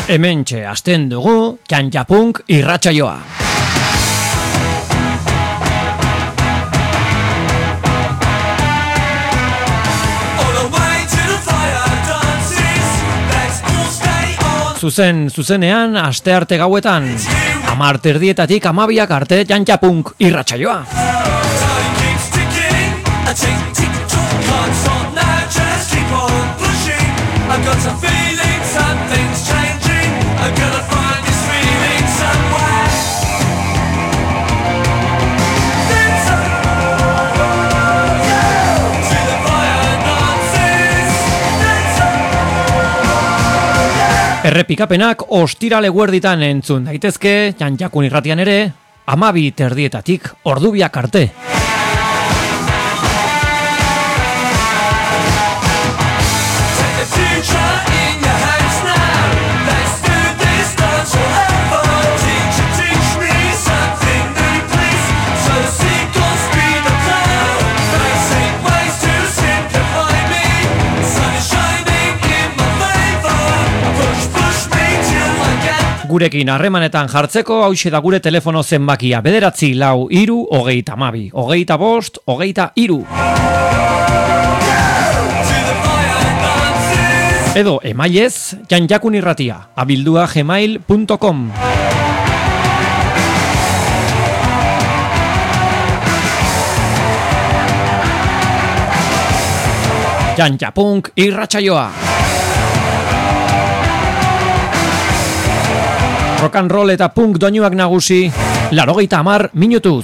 Hementxe hasten dugu Txantxapunk irratsaioa. Zuzenean astearte gauetan 10:00 12:00 arte Txantxapunk irratsaioa. Errepikapenak ostirale eguerditan entzun daitezke, Txantxakun irratian ere, 12:00 ordubiak arte. Gurekin harremanetan jartzeko hauxe da gure telefono zenbakia 9 3 32 25 23. Edo emailez txantxakunirratia@gmail.com. Txantxapunk irratsaioa. Rock and roll eta punk doinuak nagusi, 80 minutuz.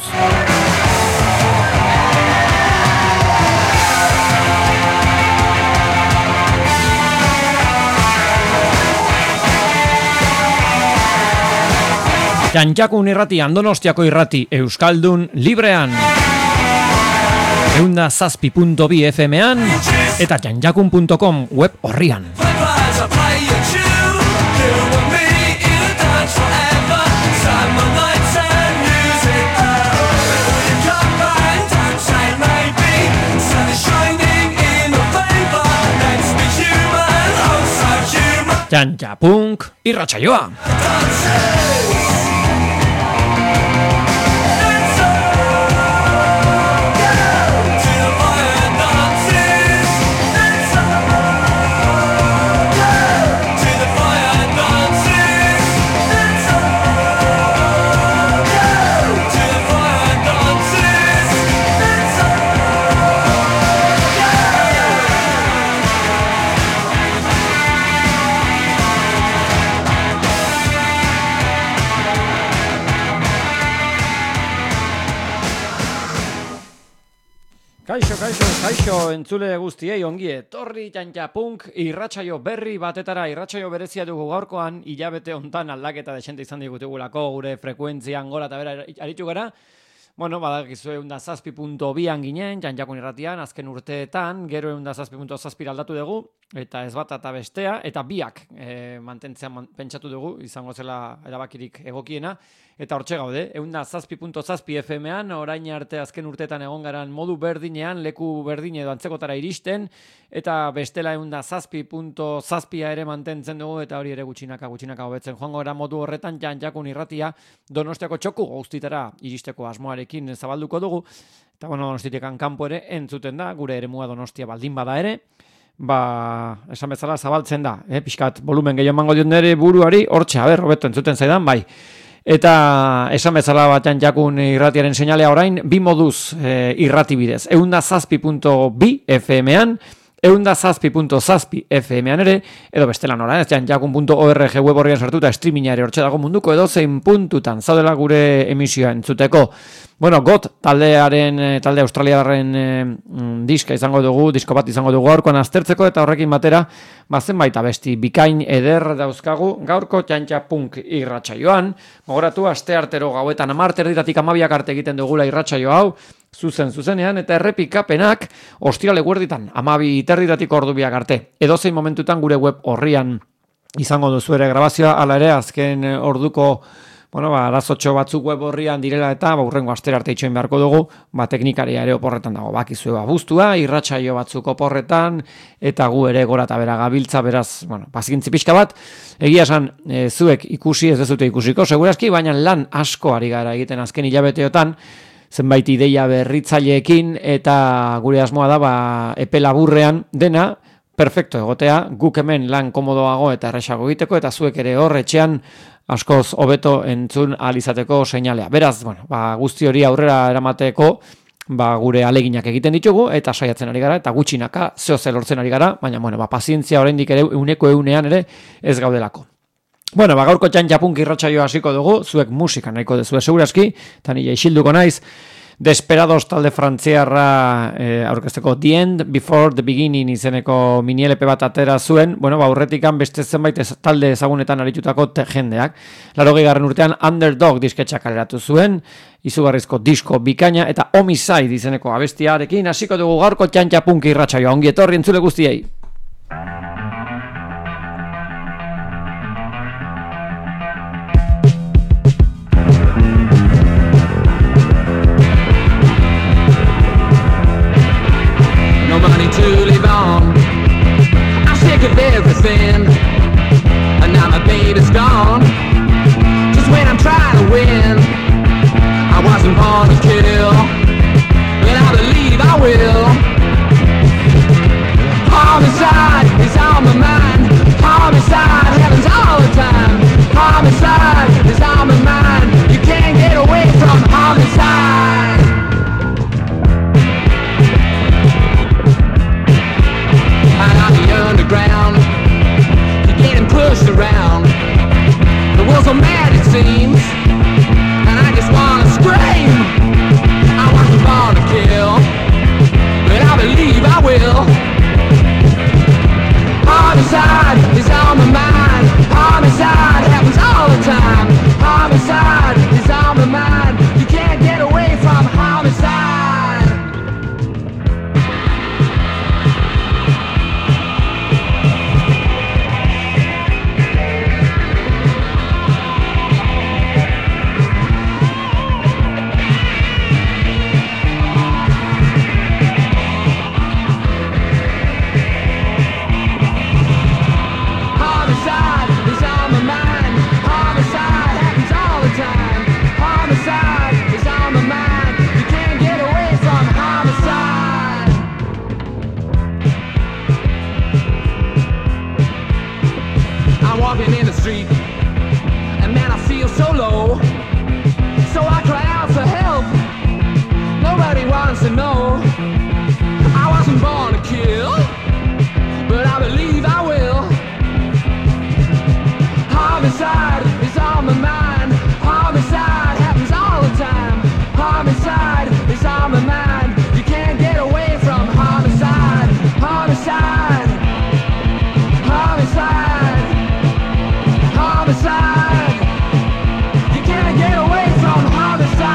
Txantxakun irratian, Donostiako irrati euskaldun librean. 107.2 FM-an eta txantxakun.com web orrian. Txantxapunk irratsaioa. Kaixo, entzule guztiei ongi etorri Txantxapunk irratsaio berri batetara. Irratsaio berezia dugu gaurkoan, hilabete hontan aldaketa desente izan digutugulako, gure frekuentzian gora eta bera aritu gara. Bueno, badakizue 107.2an ginen, Txantxakun irratian, azken urteetan, gero 107.7 aldatu dugu, eta ez bat eta bestea, eta biak mantentzean pentsatu dugu, izango zela erabakirik egokiena, eta hortxe gaude, 107.7 FM-an, orain arte azken urteetan egon garan modu berdinean, leku berdine edo antzekotara iristen, eta bestela 107.7 ere mantentzen dugu, eta hori ere gutxinaka hobetzen. Joango gara modu horretan, Txantxakun irratia, Donostiako txoku guztitara iristeko asmoarekin zabalduko dugu, eta bueno, Donostitekan kanpo ere entzuten da, gure eremua Donostia baldin bada ere, esan bezala zabaltzen da, pixkat volumen gehiago emango dion nire buruari, hortxe, hobeto entzuten zaidan, bai. Eta esan bezala Txantxakun irratiaren seinalea orain, bi moduz irrati bidez, 107.2 FM-an, 107.7 FM-an ere, edo bestela nora, txantxakun.org web horrian sartuta streaminga ere hortxe dago munduko edozein puntutan zaudela gure emisioa entzuteko. Bueno, GOT talde australiarren diska izango dugu, disko bat izango dugu gaurkoan aztertzeko, eta horrekin batera, zenbait abesti bikain eder dauzkagu gaurko Txantxapunk irratsaioan. Gogoratu, asteartero gauetan 10:00 12:00 arte egiten dugula irratsaio hau, zuzenean, eta errepikapenak ostirale eguerditan 12:30 ordubiak arte. Edozein momentutan gure web orrian izango duzu ere grabazioa, hala ere azken orduko arazotxo batzuk web horrian direla eta urrengo astera arte itxoin beharko dugu, teknikaria ere oporretan dago, bakizue abuztua, irratsaio batzuk oporretan, eta gu ere gora eta bera gabiltza, beraz, pazientzi pixka bat, egia esan, zuek ikusi, ez dezute ikusiko, segurazki, baina lan asko ari gara egiten azken hilabeteotan, zenbait ideia berritzaileekin, eta gure asmoa da, epe laburrean dena, perfecto egotea, guk hemen lan komodoago eta erresago egiteko, eta zuek ere hor etxean askoz hobeto entzun ahal izateko seinalea. Beraz, guzti hori aurrera eramateko, gure aleginak egiten ditugu, eta saiatzen ari gara, eta gutxinaka zehoze lortzen ari gara, baina, pazientzia oraindik ere euneko eunean ere ez gaudelako. Gaurko txantxapunk irratsaioa hasiko dugu, zuek musika nahiko dezue segurazki, eta nire isilduko naiz, Desperados talde frantziarra aurkezteko The End Before the Beginning izeneko mini LP bat atera zuen, aurretikan beste zenbait talde ezagunetan aritutako jendeak. 80. urtean Underdog disketxa kaleratu zuen, izugarrizko disko bikaina eta Homicide izeneko abestiarekin hasiko dugu gaurko txantxapunk irratsaioa. Ongi etorri entzule guztiei. To live on, I'm sick of everything, and now my baby's gone. Just when I'm trying to win, I wasn't born to kill, but I believe I will. Homicide is on my mind. Homicide happens all the time. Homicide is on my mind. You can't get away from homicide. Underground, you're getting pushed around. The world's so mad it seems, and I just wanna scream. I wasn't born to kill, but I believe I will. Homicide is on my mind. Homicide happens all the time. Homicide is on my mind. You can't get away from homicide. In the street, and man, I feel so low, so I cry out for help. Nobody wants to know. I wasn't born to kill, but I believe I will. Homicide is on my mind. Homicide happens all the time. Homicide is on my mind. You can't get away from homicide. Homicide. Homicide. Homicide. You can't get away from homicide.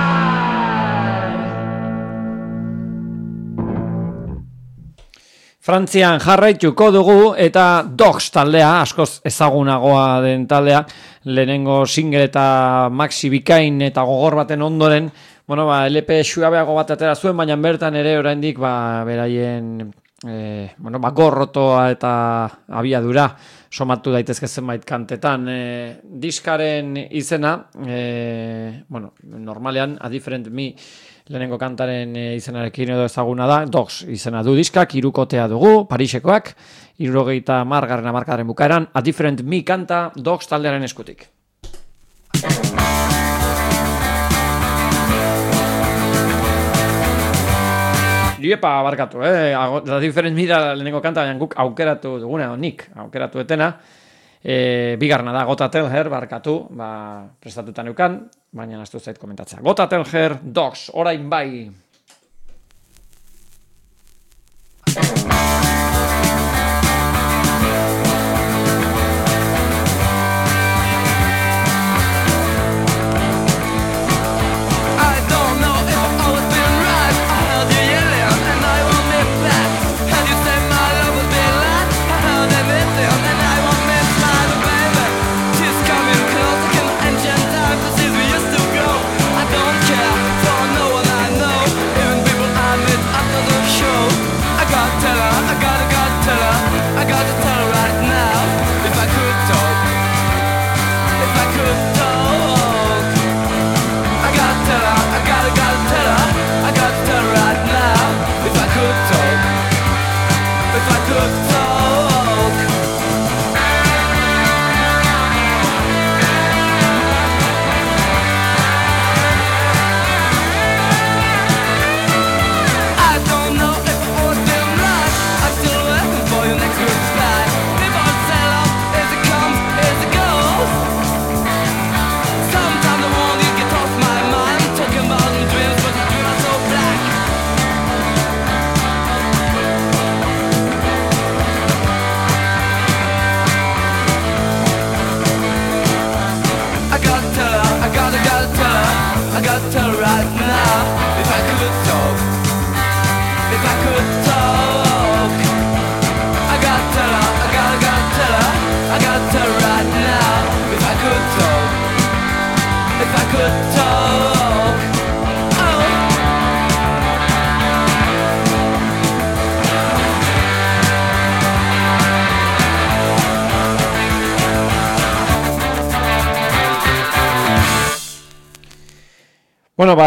Frantzian jarraituko dugu eta Dogs taldea, askoz ezagunagoa den taldea, lehenengo single eta maxi bikain eta gogor baten ondoren, LP suabeago bat atera zuen, baina bertan ere oraindik beraien gorrotoa eta abiadura somatu daitezke zenbait kantetan. Diskaren izena, normalean, A Different Me lehenengo kantaren izenarekin edo ezaguna da, Dogs izena du diskak, hirukotea dugu, Parisekoak, 70. hamarkadaren bukaeran, A Different Me kanta Dogs taldearen eskutik. Liepa barkatu, A Different Me da lehenengo kanta, baina guk aukeratu duguna, nik aukeratu etena, bigarna da, Gotta Tell Her, barkatu, prestatuta neukan, baina naztu zait komentatzea. Gotta Tell Her, Dogs, orain bai. And I won't miss my baby. She's coming close, I can engine dive. right now. If I could talk, if I could talk, I got to tell her, I got to right now. If I could talk, if I could talk, oh. Bueno,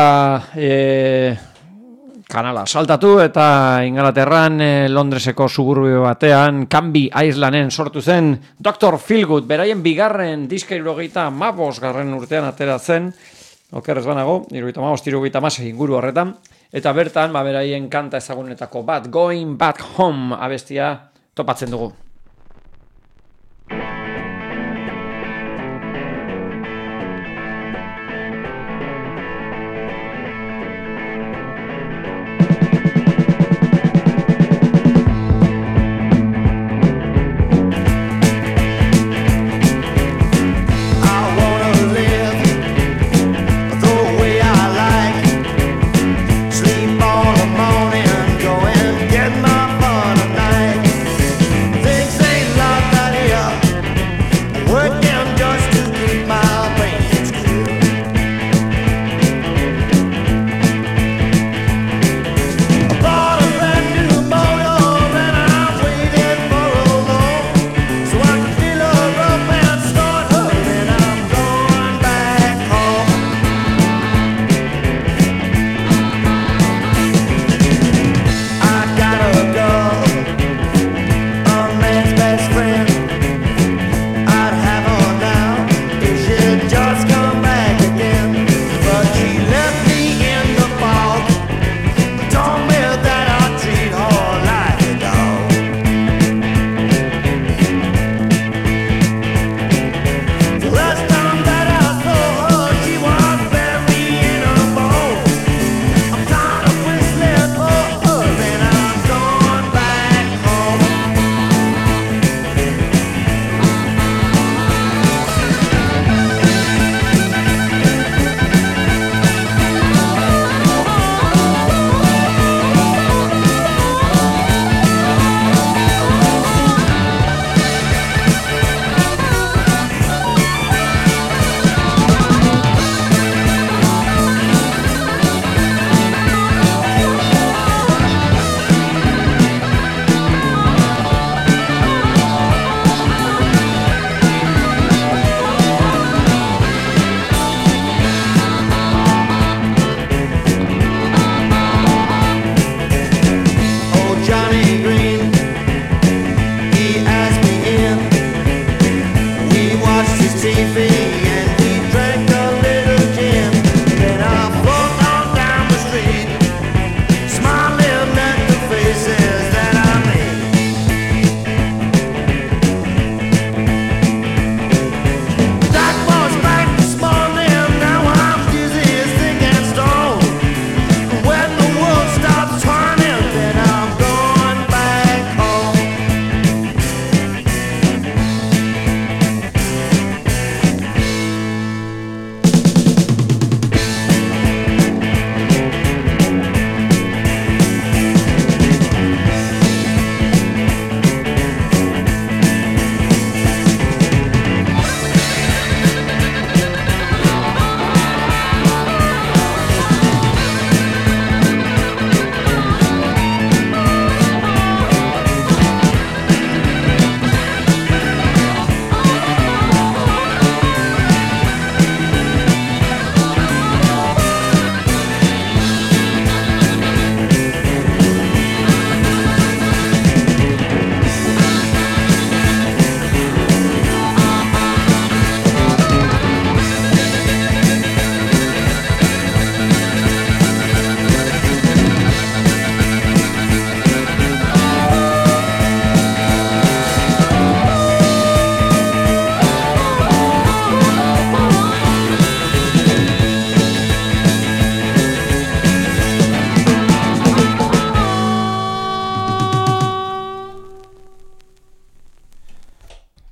kanala saltatu eta Ingalaterran Londreseko suburbio batean Canby Islanden sortu zen Dr. Feelgood, beraien bigarren diska 75. urtean atera zen, okerrez banago, 75-76 inguru horretan, eta bertan beraien kanta ezagunetako bat, Going Back Home abestia topatzen dugu. Think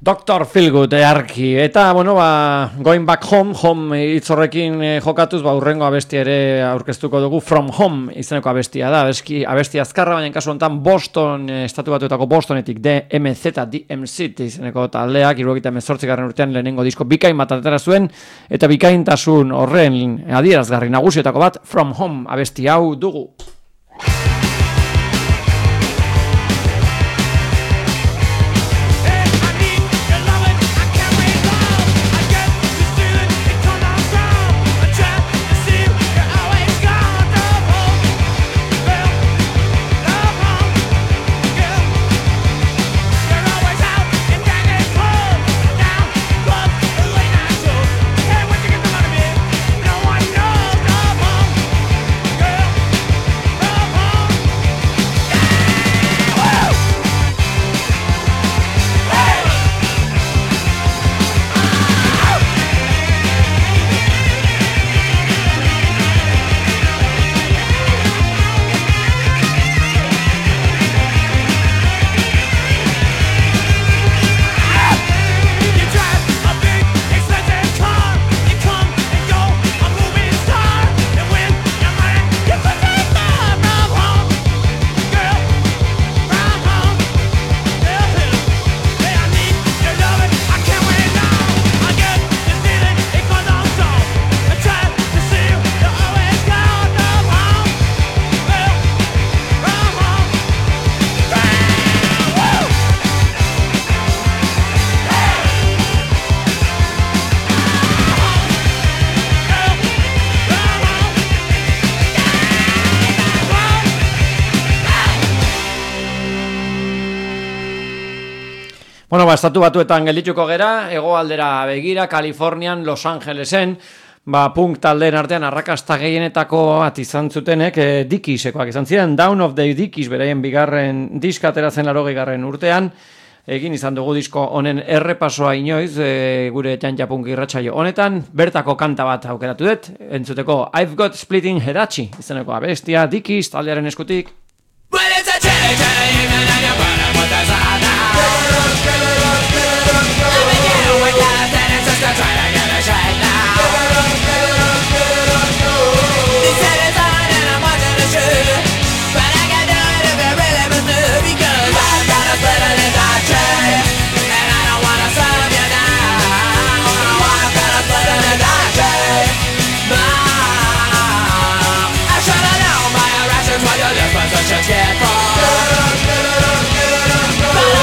Dr. Feelgood arki. Eta, bueno, Going Back Home hitzorrekin jokatuz, urrengo abestia ere aurkeztuko dugu, From Home izeneko abestia da. Abestia azkarra, baina kasu honetan Boston, estatu batuetako Bostonetik DMZ izeneko taldeak, 78. urtean lehenengo disko bikain bat atera zuen, eta bikaintasun horren adierazgarri nagusietako bat, From Home abestia hau dugu. Bueno, estatu batuetan geldituko gera, hegoaldera begira, Kalifornian, Los Angelesen, punk taldeen artean arrakasta gehienetako bat izan zutenek, Dickisekoak izan ziren, Down of the Dickies beraien bigarren diska ateratzen 80. urtean, egin izan dugu disko honen errepasoa inoiz, gure Janja Punk irratsaio honetan, bertako kanta bat aukeratu dut, entzuteko I've Got Splitting Headache, izeneko abestia, Dickies taldearen eskutik. But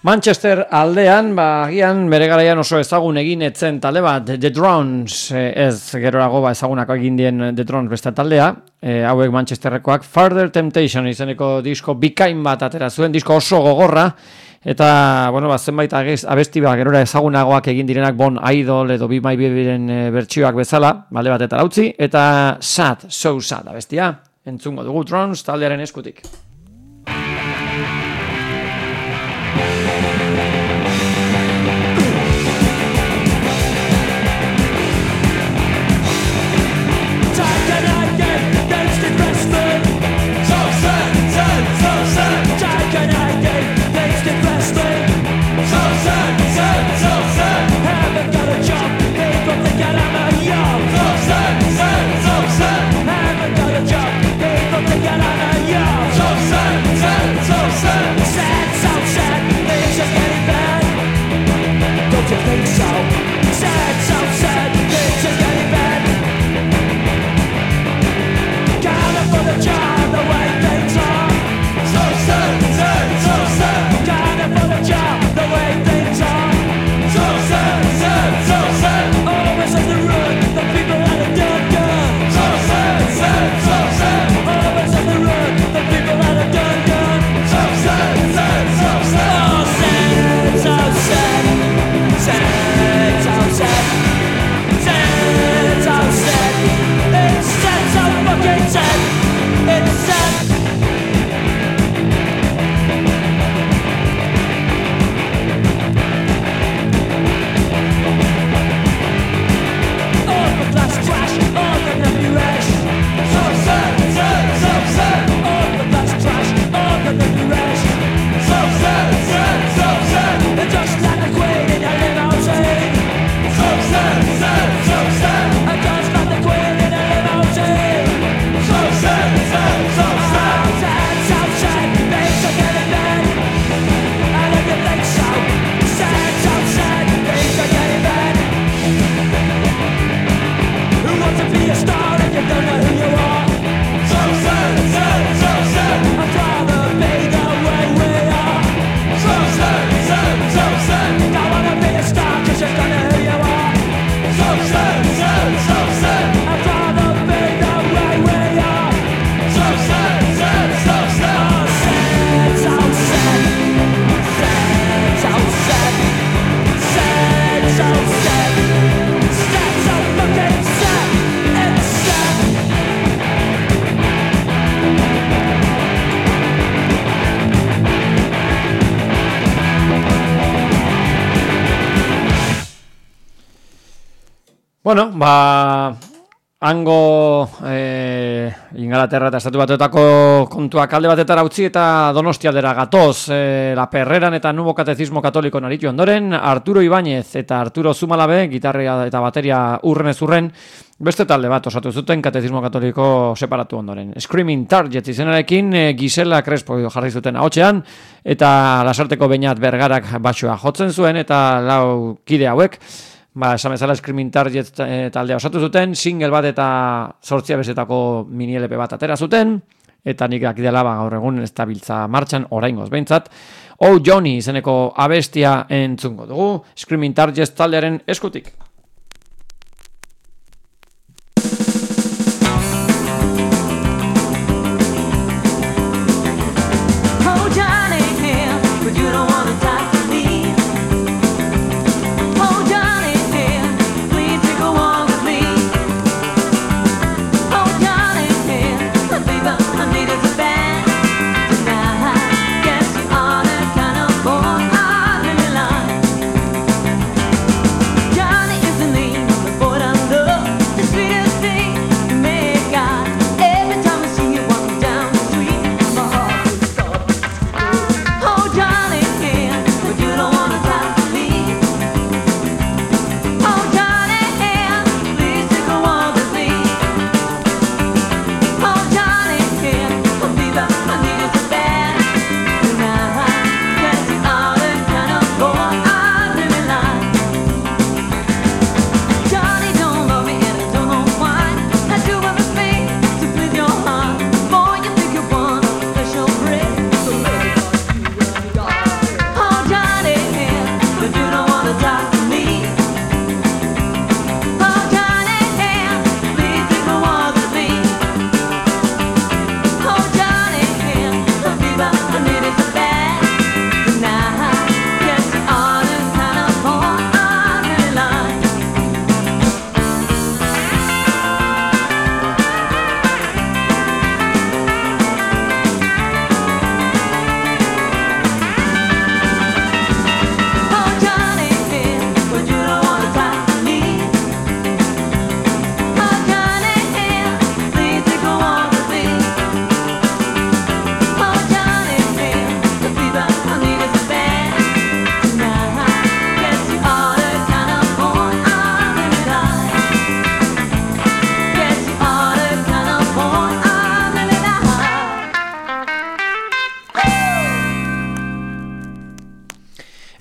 Manchester aldean, agian bere garaian oso ezagun egin etzen talde bat, The Drones, ez gerorago ezagunako egin dien The Drones beste taldea, hauek Manchesterrekoak Further Temptation izeneko disko bikain bat atera zuen, disko oso gogorra, eta, bueno, zenbait abesti gerora ezagunagoak egin direnak Bon Idol edo Be My Babyren bertsioak bezala, balde batetara utzi, eta Sad, So Sad abestia, entzungo dugu Drones taldearen eskutik. Bueno, hango Ingalaterra eta Estatu Batuetako kontuak alde batetara utzi eta Donostialdera gatoz, La Perreran eta Nubo Katezismo Katoliko naritu ondoren, Arturo Ibáñez eta Arturo Zumalabe, gitarria eta bateria urrenez urren, beste talde bat osatu zuten Katezismo Katoliko separatu ondoren. Screaming Target izenarekin Gisela Crespo jarri zuten ahotsean, eta Lasarteko Beñat Bergarak basoa jotzen zuen, eta lau kide hauek, esan bezala Screaming Target taldea osatu zuten, single bat eta 8 abesetako mini LP bat atera zuten, eta nik akidela gaur egun ez da biltza martxan, oraingoz behintzat. Oh Johnny izeneko abestia entzungo dugu, Screaming Target taldearen eskutik. Johnny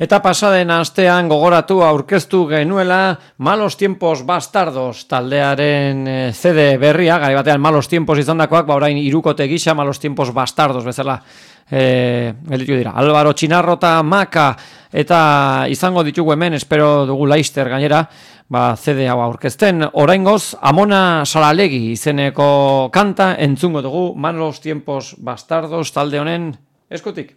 Eta pasaden astean gogoratu aurkeztu genuela Malos Tiempos Bastardos taldearen CD berria, gari batean Malos Tiempos izandakoak, orain hirukote gisa Malos Tiempos Bastardos bezala gelditu dira. Álvaro Chinarro eta Maka eta izango ditugu hemen, espero dugu laister gainera, CD hau aurkezten. Oraingoz Amona Salalegi izeneko kanta entzungo dugu Malos Tiempos Bastardos talde honen eskutik.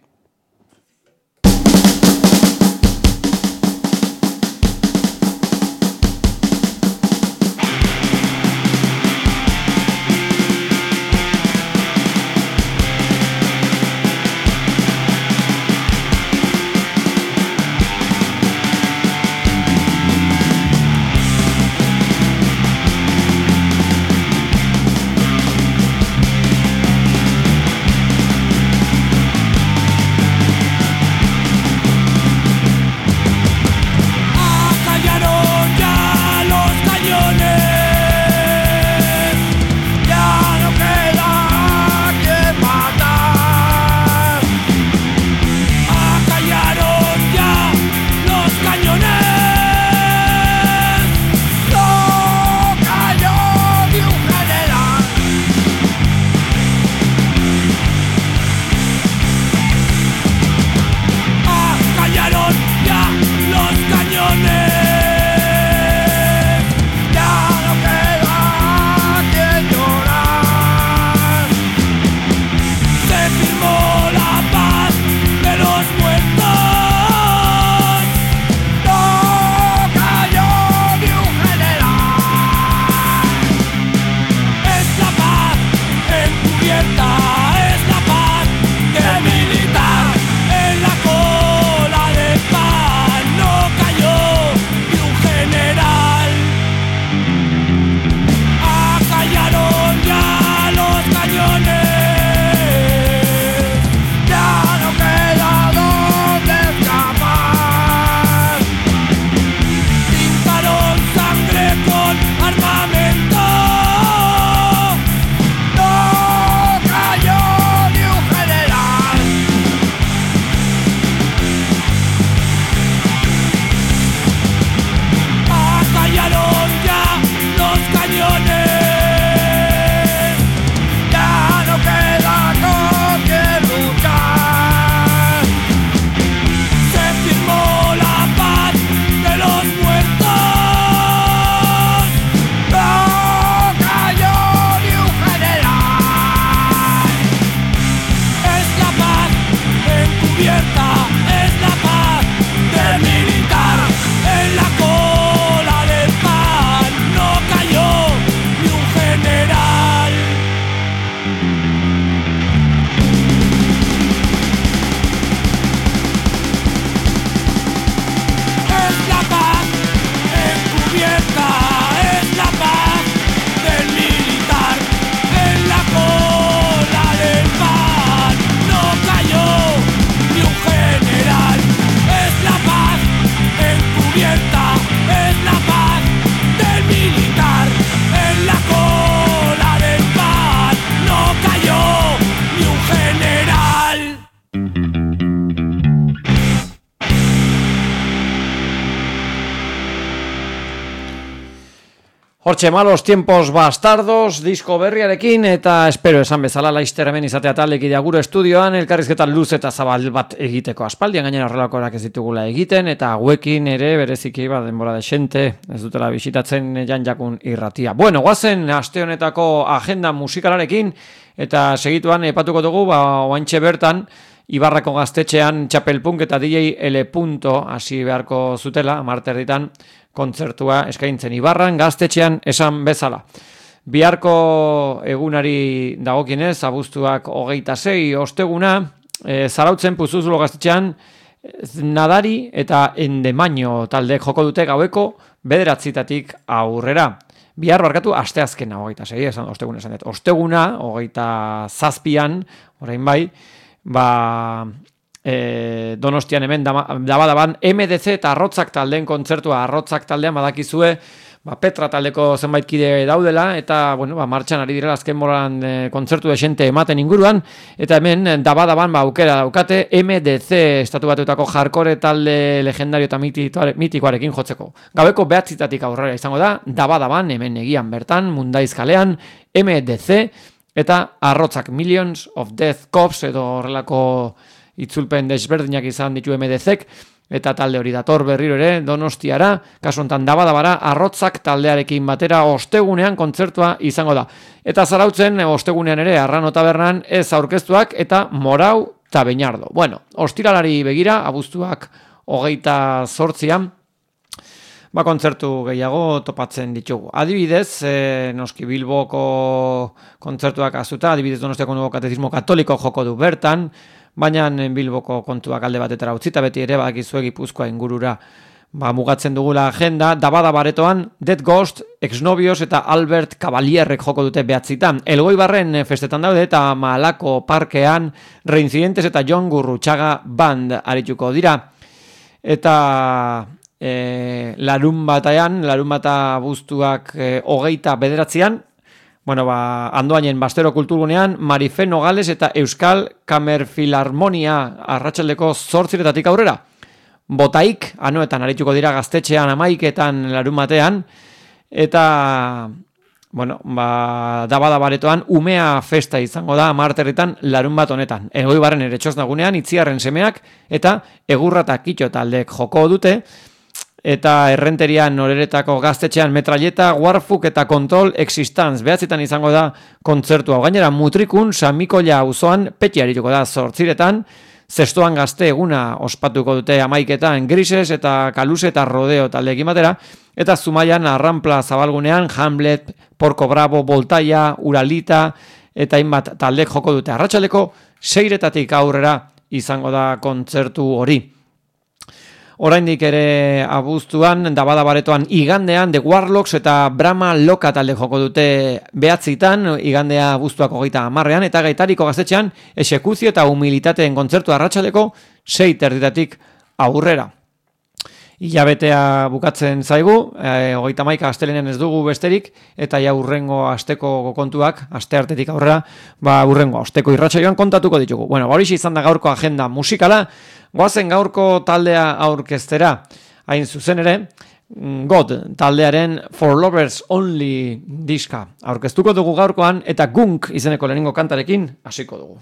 Hortxe Malos Tiempos Bastardos disko berriarekin eta espero esan bezala laister hemen izatea taldekidea gure estudioan elkarrizketa luz eta zabal bat egiteko. Aspaldian gainera horrelakoak ez ditugula egiten eta hauekin ere bereziki denbora desente ez dutela bisitatzen Jan-Jakun irratia. Bueno, guazen aste honetako agenda musikalarekin eta segituan epatuko dugu oantxe bertan Ibarrako gaztetxean Txapelpunk eta DJ L. hasi beharko zutela, marterditan kontzertua eskaintzen Ibarran gaztetxean esan bezala. Biharko egunari dagokienez, abuztuak 26 osteguna, Zarautzen Puzuzulo gaztetxean Nadari eta Endemaino taldek joko dute gaueko 9:00 aurrera. Bihar barkatu asteazkena 26, esan osteguna esan dut. Osteguna 27an, orain bai, Donostian hemen dabadaban MDC eta Arrotzak taldeen kontzertua. Arrotzak taldean badakizue Petra taldeko zenbait kide daudela, eta, martxan ari direla azken moran kontzertu desente ematen inguruan, eta hemen daban aukera daukate MDC estatu batuetako hardcore talde legendario eta mitikoarekin jotzeko. Gabeko 9 aurrera izango da, daban hemen egian bertan, Mundaiz kalean, MDC, eta arrotzak Millions of Death Cops, edo horrelako itzulpen desberdinak izan ditu MDCek, eta talde hori dator berriro ere Donostiara, kasu honetan dabara arrotzak taldearekin batera ostegunean kontzertua izango da. Eta Zarautzen ostegunean ere Arrano tabernan ez aurkeztuak eta Morau eta Beñardo. Ostiralari begira, abuztuak 28an, kontzertu gehiago topatzen ditugu. Adibidez, noski Bilboko kontzertuak azuta, adibidez Donostiako Nuevo Katezismo Katoliko joko du bertan, baina Bilboko kontuak alde batetara utzita, beti ere bakizuek Gipuzkoa ingurura mugatzen dugula agenda. Baretoan Dead Ghost, Exnovios eta Albert Cavalierrek joko dute 9. Elgoibarren festetan daude eta Malako parkean Reincidentes eta Jon Gurrutxaga band arituko dira. Eta larunbata abuztuak 29an, Andoainen Bastero Kulturgunean, Marife Nogales eta Euskal Kamerfilarmonia arratsaldeko 8 aurrera. Botaik, Anoetan arituko dira Gaztetxean 11etan larunbatean, eta, baretoan Umea festa izango da Marterritan larunbat honetan. Elgoibarren ere Txosnagunean, Itziarren semeak eta Egurra eta Kitxo taldek joko dute, eta Errenterian Noreretako Gaztetxean Metralleta, Warfuk eta Control Existence 9 izango da kontzertu hau. Gainera Mutrikun Samikolla auzoan Peti arituko da 8etan, Zestoan Gazte eguna ospatuko dute 11etan Grises eta Kaluse eta Rodeo taldeekin batera, eta Zumaian Arranpla Zabalgunean Hamlet, Porco Bravo, Voltaia, Uralita eta hainbat taldek joko dute. Arratsaldeko 6 aurrera izango da kontzertu hori. Oraindik ere abuztuan, baretoan igandean, The Warlocks eta Brahma Loka talde joko dute 9, igandea abuztuak 30ean, eta Gaitariko Gaztetxean, Exekuzio eta Humilitateen kontzertu arratsaleko 6 aurrera. Ilabetea bukatzen zaigu, 31 astelenean ez dugu besterik, eta urrengo asteko kontuak, aste artetik aurrera, urrengo asteko irratsaioan kontatuko ditugu. Horixe izan da gaurko agenda musikala, goazen gaurko taldea aurkeztera, hain zuzen ere, God taldearen For Lovers Only diska aurkeztuko dugu gaurkoan, eta Gunk izeneko lehenengo kantarekin hasiko dugu.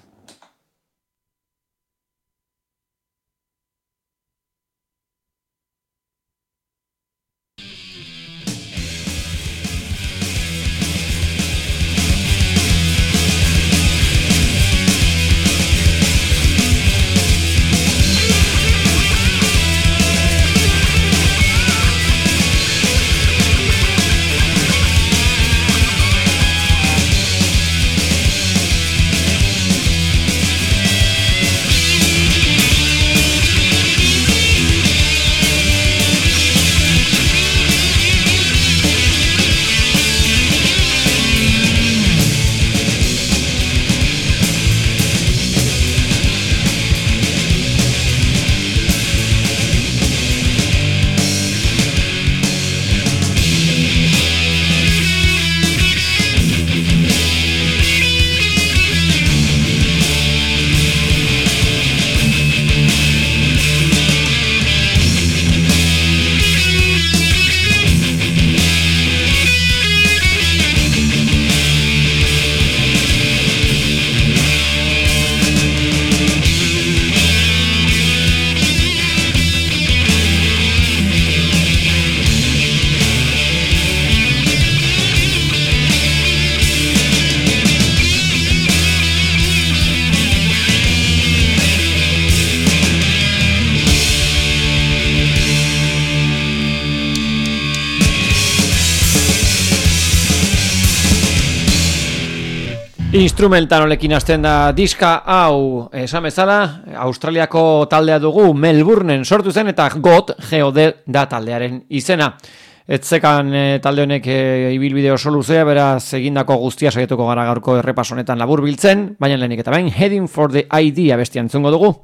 Instrumental honekin hasten da diska hau, esan bezala, Australiako taldea dugu, Melbourneen sortu zen, eta God da taldearen izena. Etzekan talde honek ibilbide oso luzea, beraz egindako guztia saietuko gara gaurko errepaso honetan labur biltzen, baina lehenik eta behin, Heading for the Idea bestian entzungo dugu.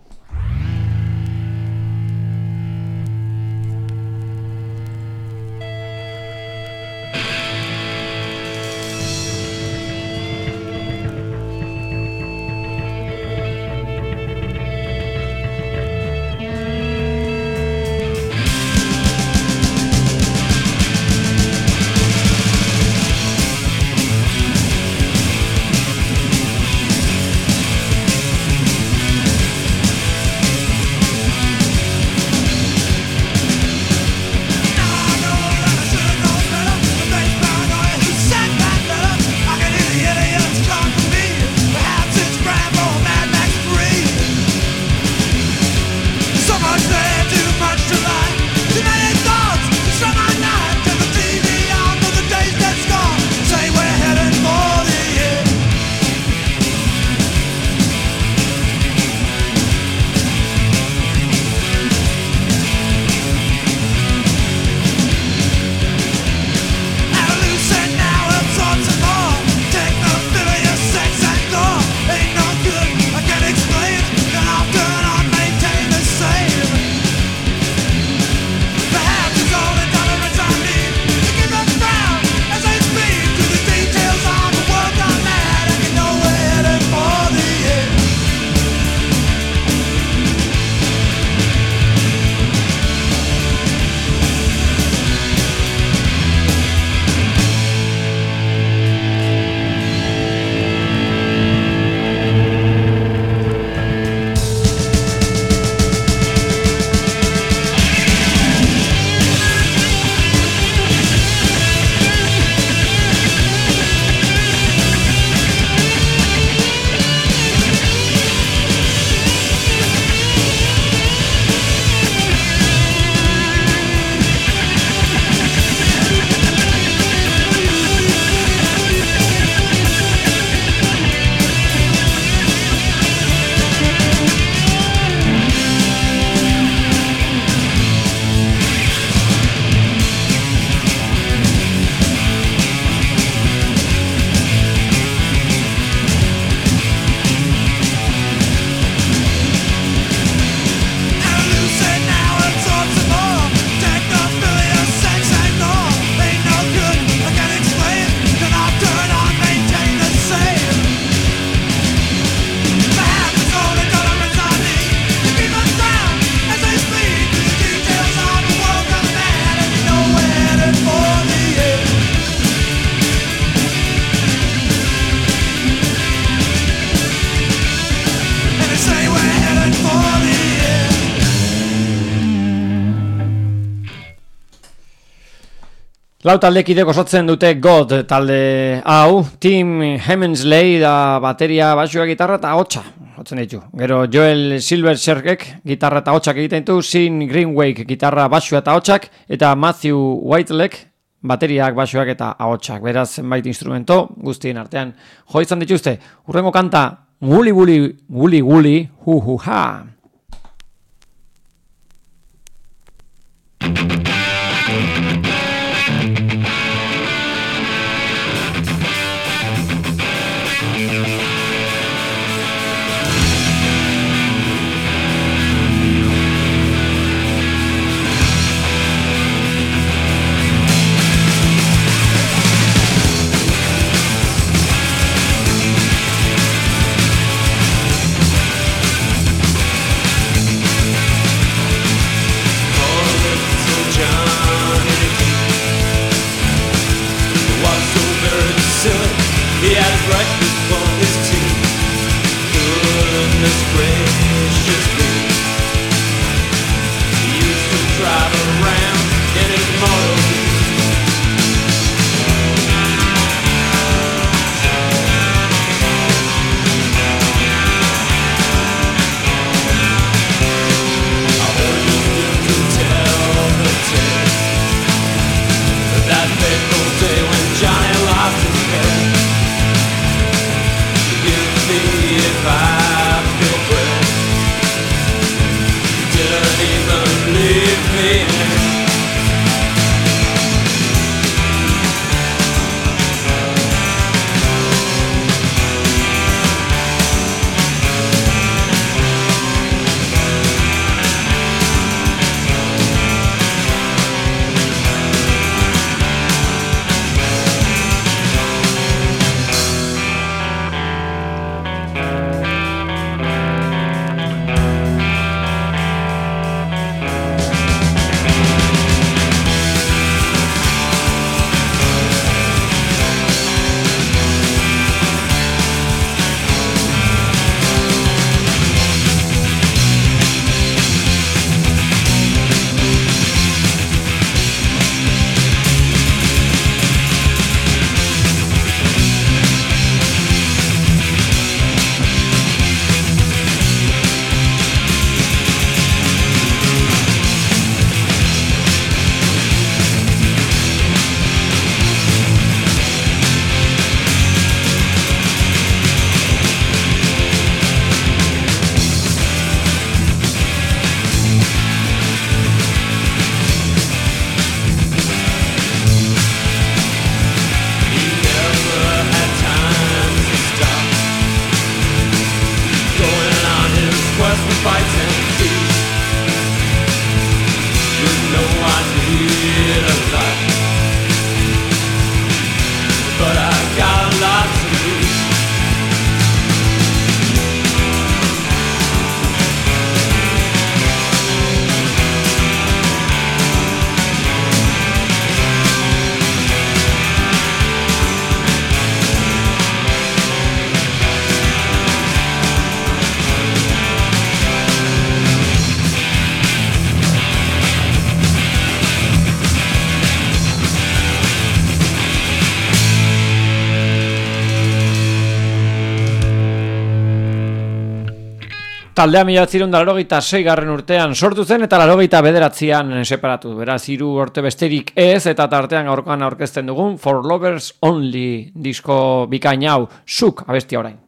Lau taldekidek osatzen dute God talde hau, Tim Hemsley da bateria, basua, gitarra eta ahotsa jotzen ditu. Gero Joel Silverbergek gitarra eta ahotsak egiten ditu, Sean Greenway gitarra, basua eta ahotsak, eta Matthew Whitelek bateriak, basuak eta ahotsak. Beraz, zenbait instrumento guztien artean jo izan dituzte. Hurrengo kanta, Guli Guli, hu-hu-ha. He had breakfast for his tea. Goodness gracious me. He used to drive around in his motor. I ordered him to tell the tale that fateful day when Johnny lost his head. If I feel breath, didn't even leave me. Taldea 1986 urtean sortu zen eta 1989an separatu. Beraz, 3 urte besterik ez, eta tartean gaurkoan aurkezten dugun For Lovers Only disko bikain hau, Zuk abestia orain.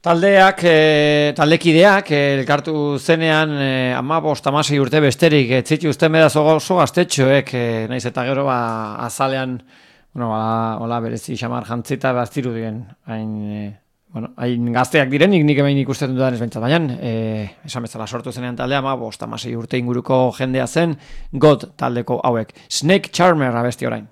Taldekideak elkartu zenean 15-16 urte besterik zituzten beraz oso gaztetxoek, naiz eta gero azalean hola berezi xamar jantzita baztirudien hain gazteak direnik nik hemen ikusten dudan ez behintzat, baina esan bezala sortu zenean taldea 15-16 urte inguruko jendea zen God taldeko hauek. Snake Charmer abesti orain.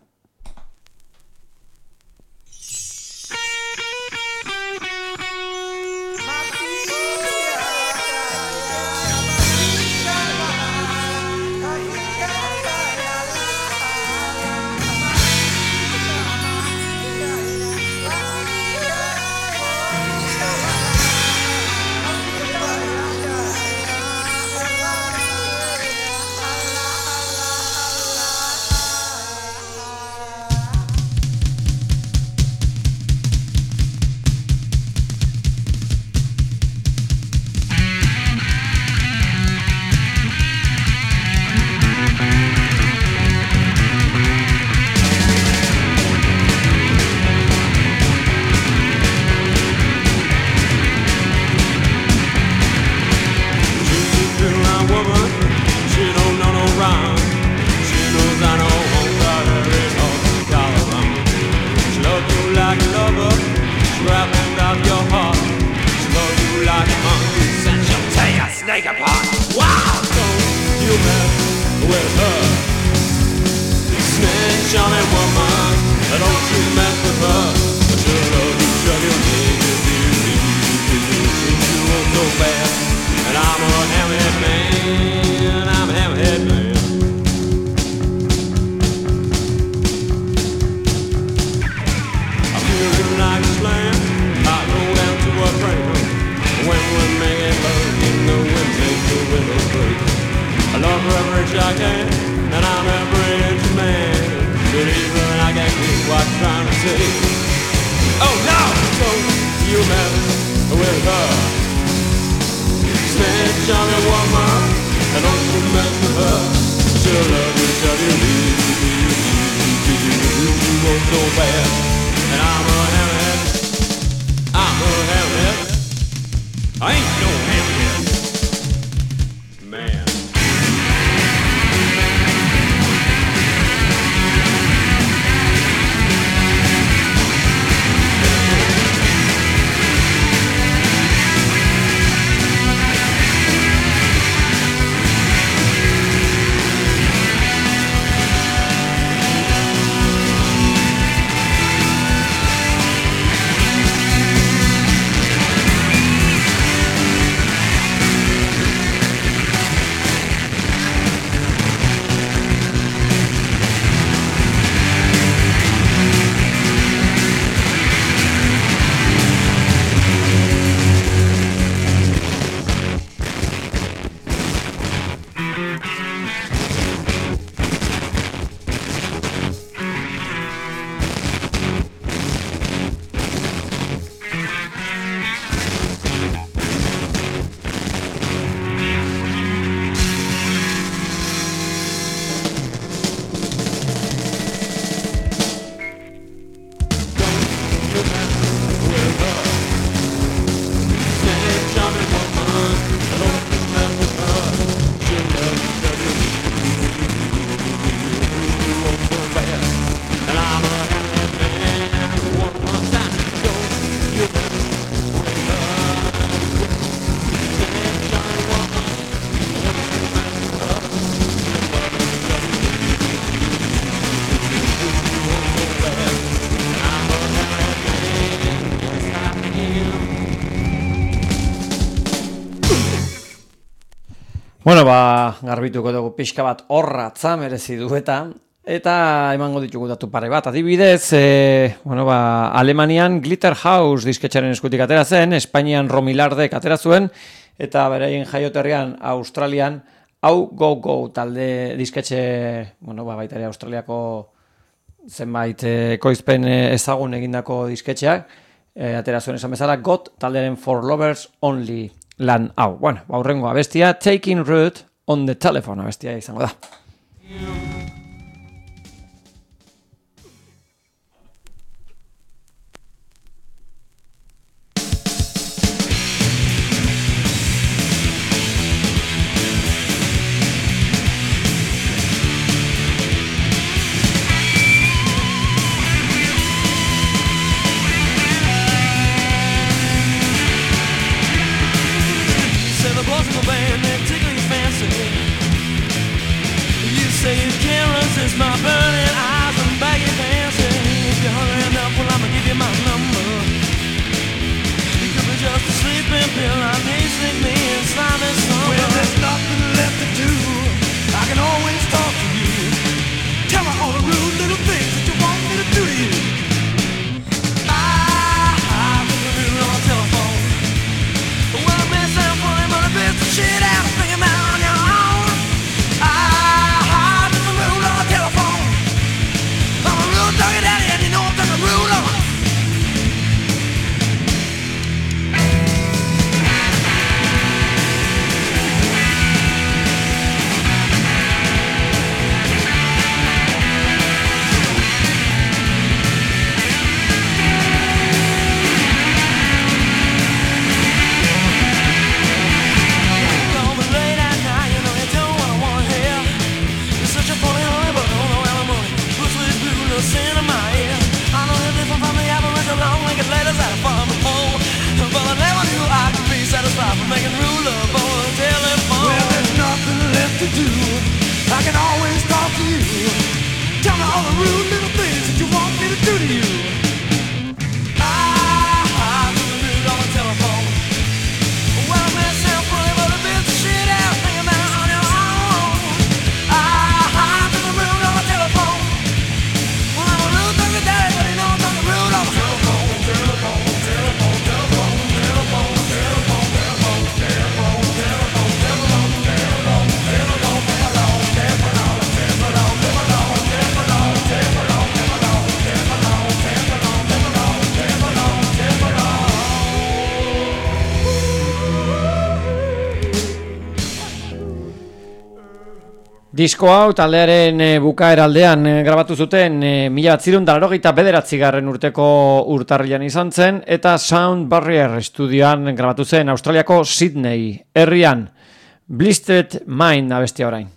Bueno, garbituko dugu pixka bat horratza merezi du eta emango ditugu datu pare bat. Adibidez, Alemanian Glitter House disketxaren eskutik atera zen, Espainian Romilardek atera zuen, eta beraien jaioterrian Australian Go Go talde disketxe, baita ere Australiako zenbait ekoizpen ezagun egindako disketxeak, atera zuen esan bezala, God talderen For Lovers Only lan hau. Aurrengo abestia, Taking Root on the Telephone abestia izango da. Disko hau taldearen bukaera aldean grabatu zuten 1989 urteko urtarrilan izan zen eta Sound Barrier Studioan grabatu zen Australiako Sydney herrian. Blistered Mind abestia orain.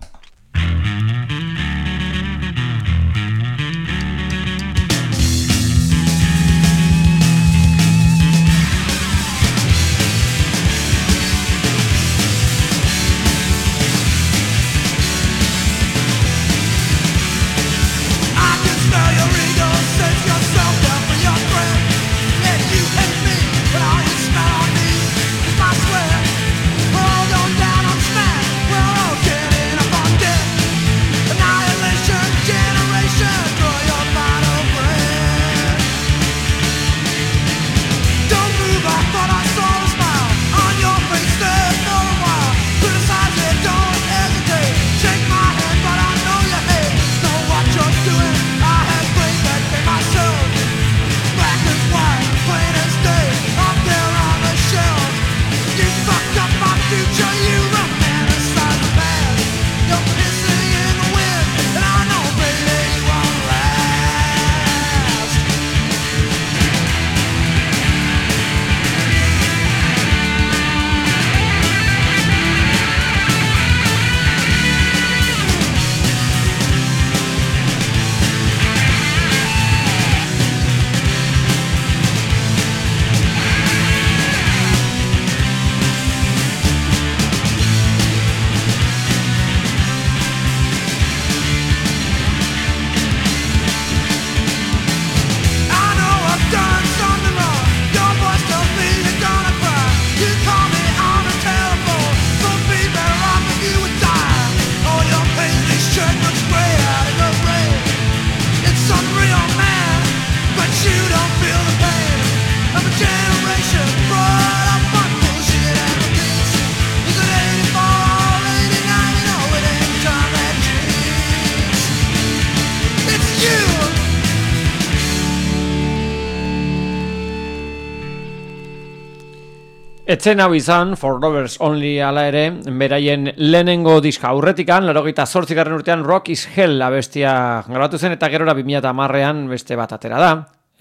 Etzen hau izan, For Lovers Only ala ere, beraien lehenengo diska aurretikan, 88. urtean Rock is Hell abestia grabatu zen, eta gerora 2010an beste bat atera da,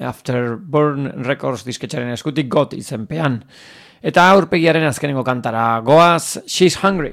Afterburn Records disketxaren eskutik got izenpean. Eta aurpegiaren azkenengo kantara, goaz, She's Hungry.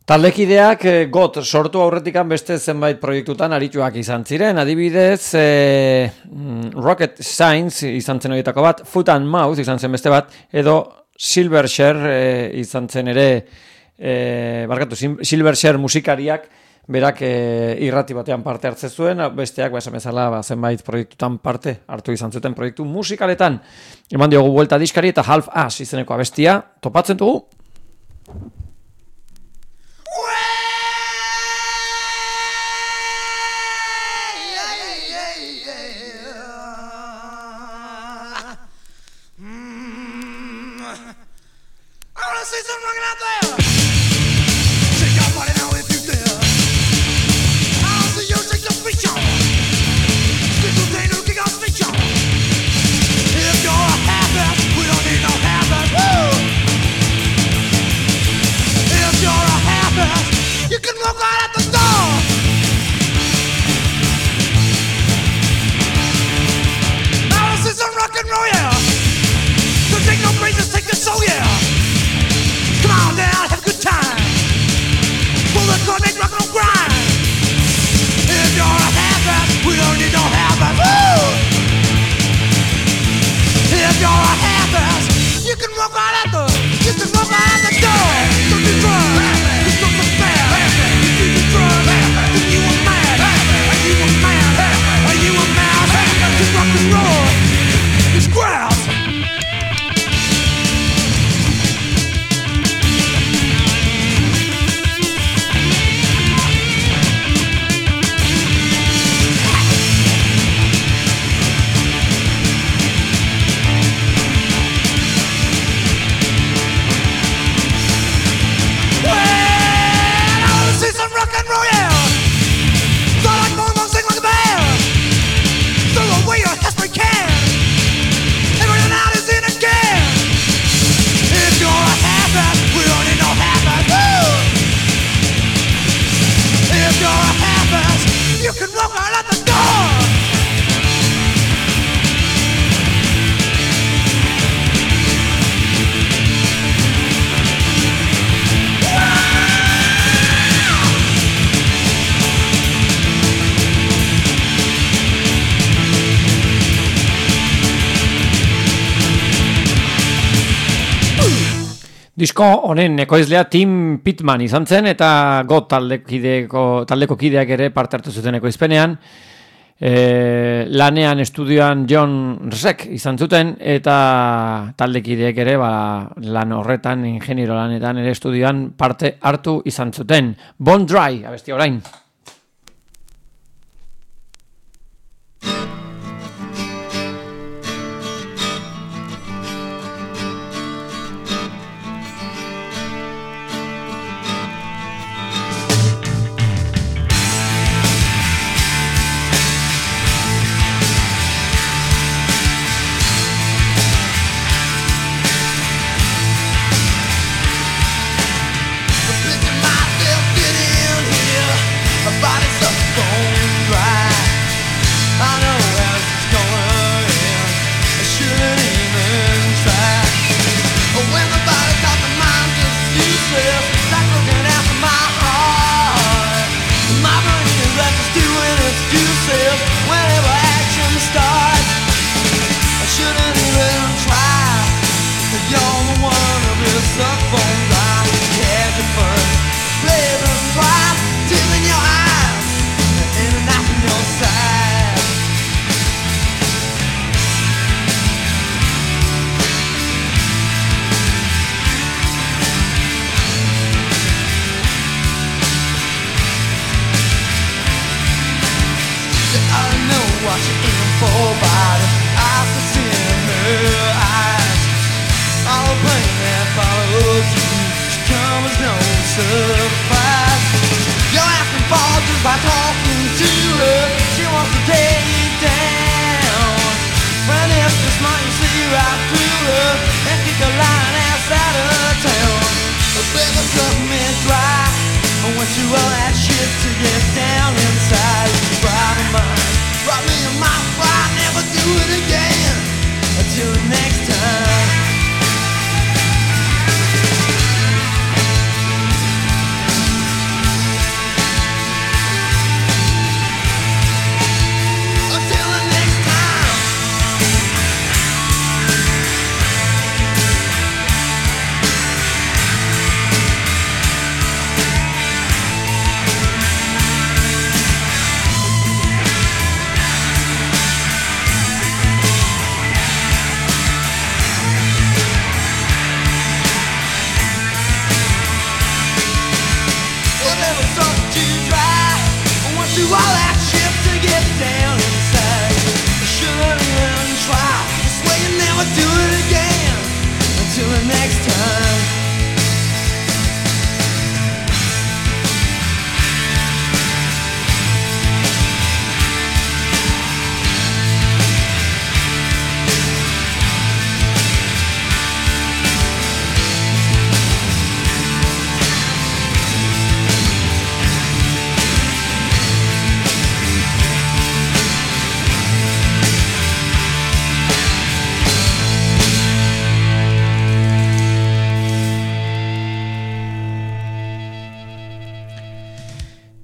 Taldekideak got sortu aurretikan beste zenbait proiektutan arituak izan ziren, adibidez Rocket Science izan zen horietako bat, Foot and Mouth izan zen beste bat, edo Silverchair izan zen ere, Silverchair musikariak berak irrati batean parte hartze zuen, besteak esan bezala zenbait proiektutan parte hartu izan zuten proiektu musikaletan. Eman diogu buelta diskari eta Half Ass izeneko abestia topatzen dugu. See some rockin' out there. Shake your body now if you dare. I'll see you take your feet on. Stick your tail to kick off feet on. If you're a half-ass, we don't need no half-ass. Woo! If you're a half-ass, you can walk right out the door. I'll see some rock and roll, yeah. So take no breaks, take the soul, yeah. Come on down, have a good time. Pull the cord, make rock and grind. If you're a half-ass, we don't need no half-ass. Woo! If you're a half-ass, you can walk right out the door. Don't be drunk, it's not the fair. If you be drunk, then you were mad. Are you a man? Are you a mouse? Just rock and roll, it's grouse. You can walk right out the door. Disko honen ekoizlea Tim Pittman izan zen eta got taldeko kideak ere parte hartu zuten ekoizpenean. Lanean estudioan John Resek izan zuten eta taldekideek ere lan horretan, ingeniero lanetan ere estudioan parte hartu izan zuten. Bone Dry, abesti orain.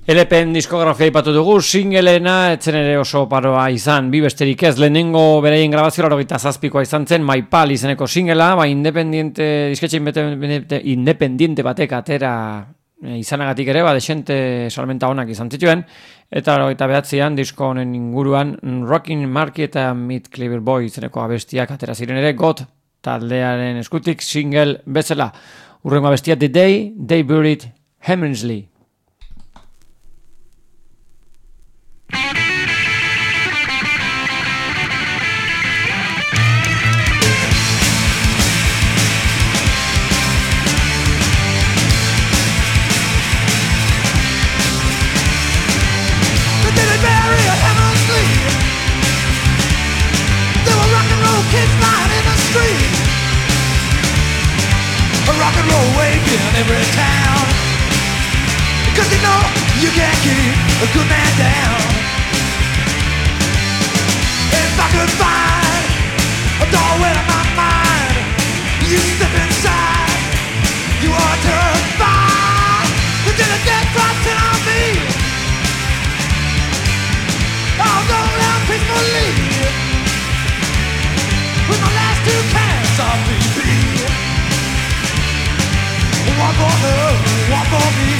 LPen diskografia ipatu dugu, singelena etzen ere oso paroa izan, bi besterik ez, lehenengo beraien grabazioa 87koa izan zen, My Pal izeneko singela, disketxe independiente batek atera izanagatik ere, desente salmenta onak izan zituen, eta 89an disko honen inguruan Rockin' Marky eta Meet Cleaver Boy izeneko abestiak atera ziren ere, God taldearen eskutik single bezala. Urrengo abestia The Day They Buried Hemingsley. Rock and roll wake in every town, 'cause you know you can't keep a good man down. If I could find a doorway to my mind, you step inside, you are terrified. Until the death drops in on me, I'll go down peacefully with my last 2 cans of BP. One for her, one for me.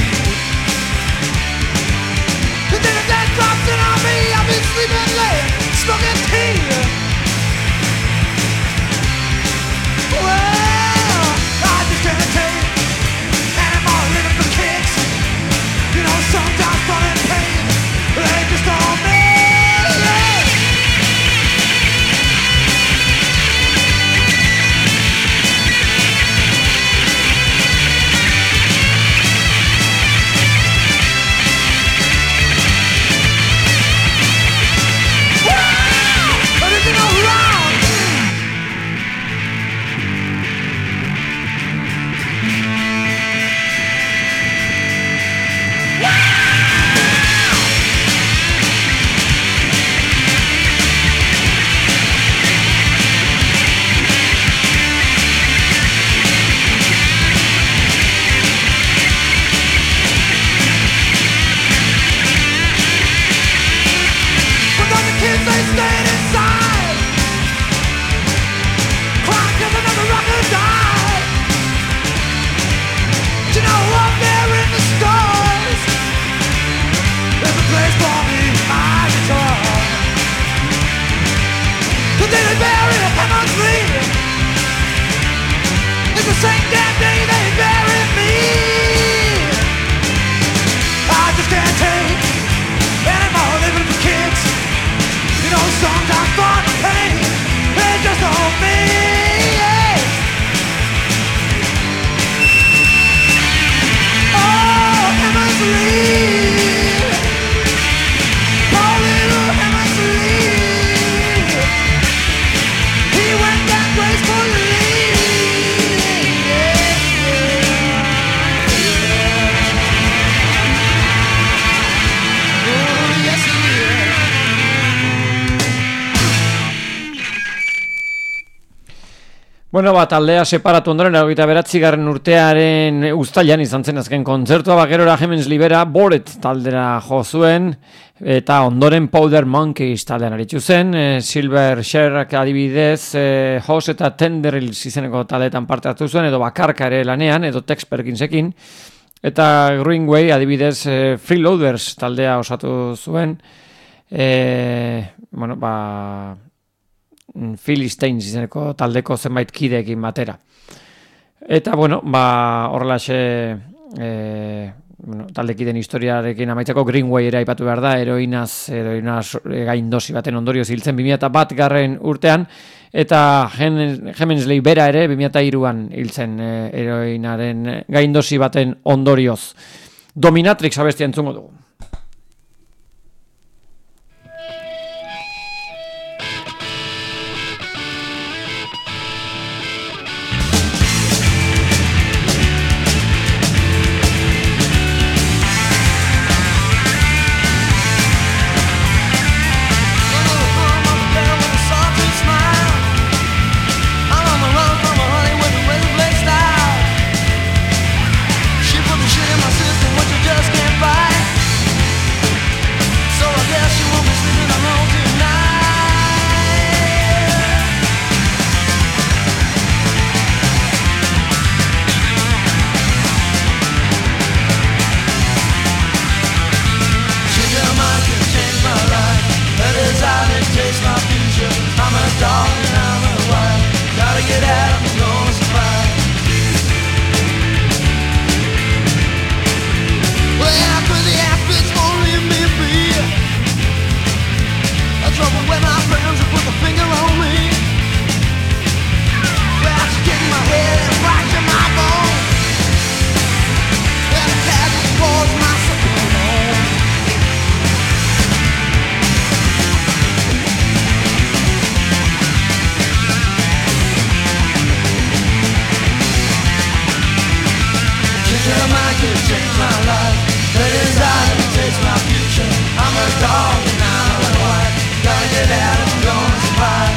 And then the death drops in on me, I've been sleeping late, smoking tea. Well, I just can't take anymore living for kicks. You know, sometimes fun and pain, they just don't make. Bueno, taldea separatu ondoren 29. urtearen uztailan izan zen azken kontzertua, gerora Hemingsley bera Bored taldera jo zuen, eta ondoren Powder Monkeys taldean aritu zen, Silver Sherrak adibidez, Hoss eta Tenderils izeneko taldeetan parte hartu zuen, edo bakarka ere lanean, edo Tex Perkinsekin, eta Greenway adibidez Freeloaders taldea osatu zuen, Philistines izeneko taldeko zenbait kideekin batera. Eta, horrelaxe taldekiden historiarekin amaitzeko Greenway ere aipatu behar da, heroina gaindosi baten ondorioz hiltzen 2001 urtean, eta Hemingsley bera ere 2003an hiltzen heroinaren gaindosi baten ondorioz. Dominatrix abestia entzungo dugu. She put the shit in my system, what you just can't buy. to change my life. The desire to taste my future. I'm a dog now, and white. Gotta get out and go and survive.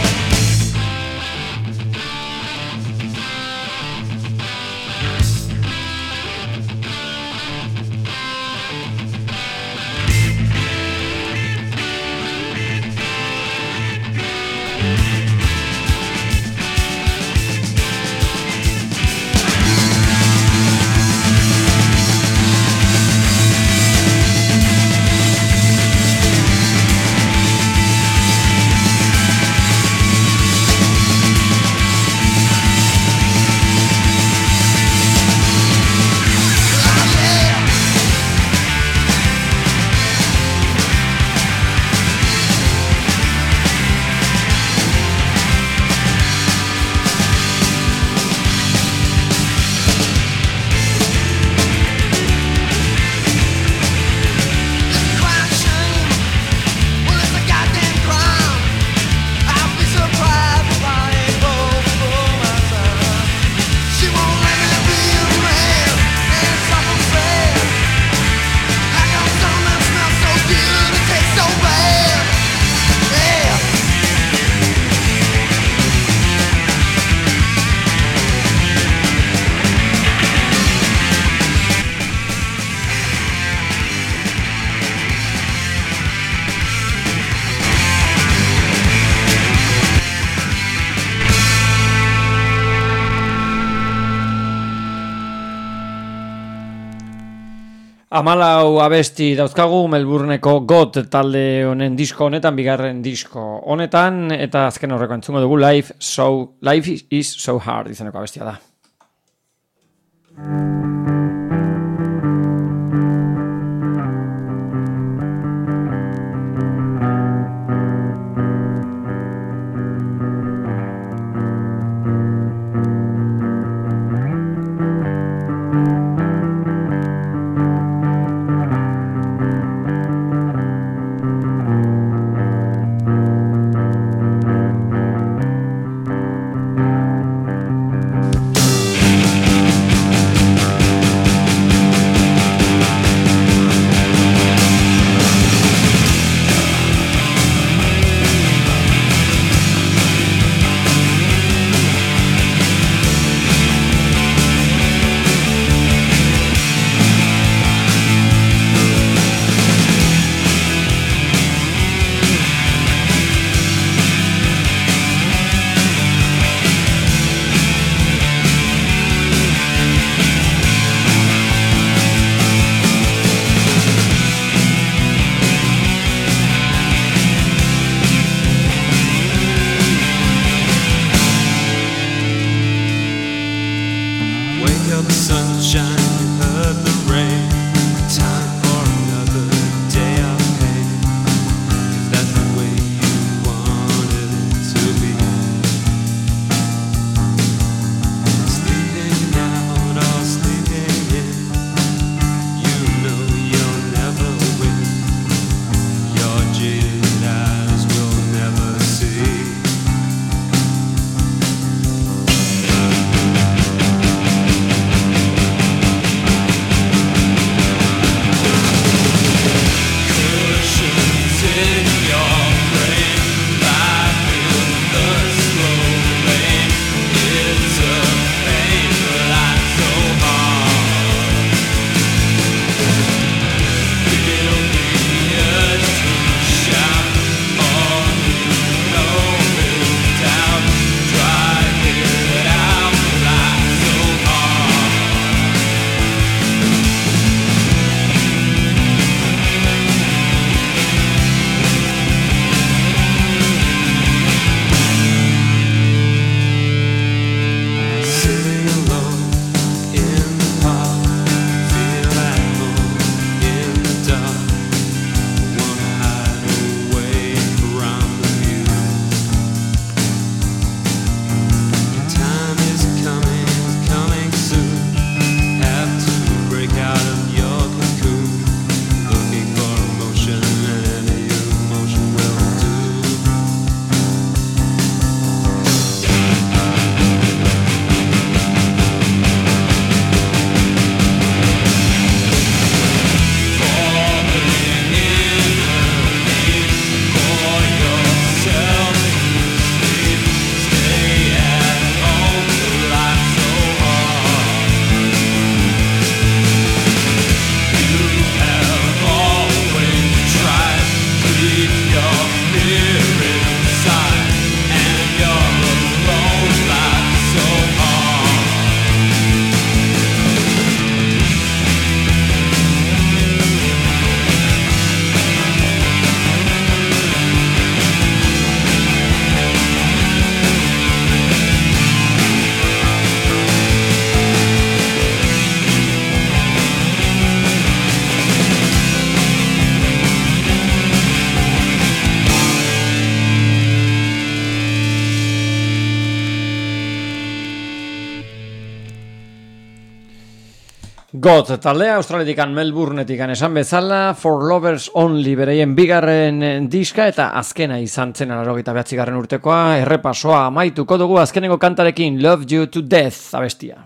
Hamalau abesti dauzkagu Melbourneko GOT talde honen disko honetan, bigarren disko honetan, eta azken horreko entzungo dugu Life is so hard izeneko abestia da. God, taldea Australiatikan Melbournetikan esan bezala, For Lovers Only bereien bigarren diska eta azkena izan zen 89. urtekoa, errepasoa amaituko dugu azkenengo kantarekin Love You to Death abestia.